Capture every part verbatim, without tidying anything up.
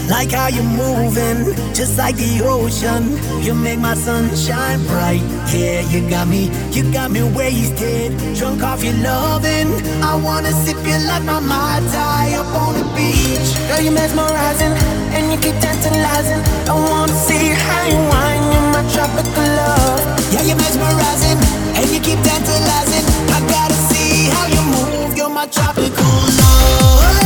Like how you're moving, just like the ocean. You make my sunshine bright. Yeah, you got me, you got me wasted, drunk off your loving. I wanna sip you like my Mai Tai up on the beach. Girl, you mesmerizing, and you keep tantalizing. I wanna see how you whine, you're my tropical love. Yeah, you're mesmerizing, and you keep tantalizing. I gotta see how you move, you're my tropical love.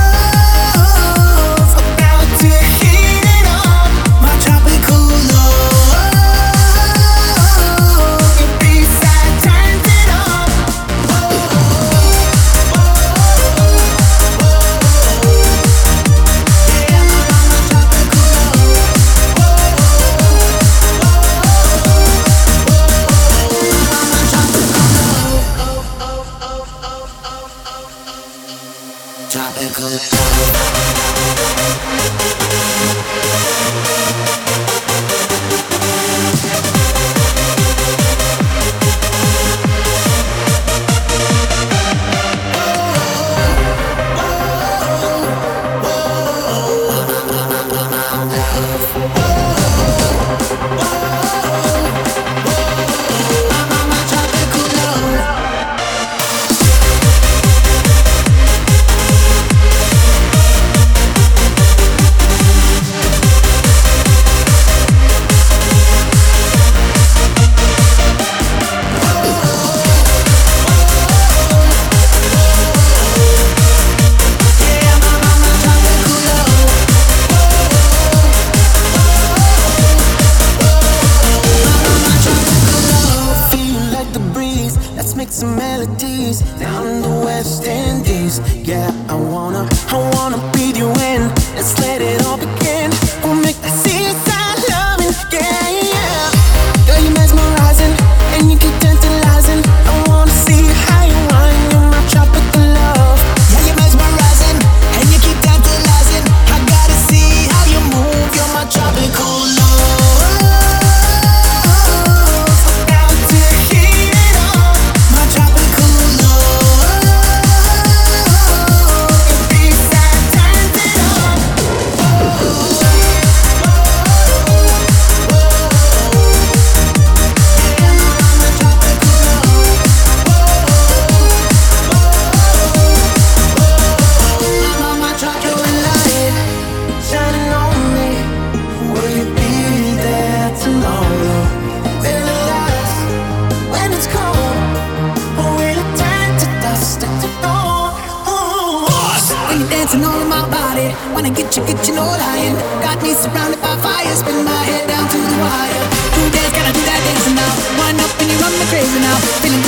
Wanna get you, get you, no lying. Got me surrounded by fire, spin my head down to the wire. Do dance, gotta do that dancing now. Wind up and you run me crazy now. Feeling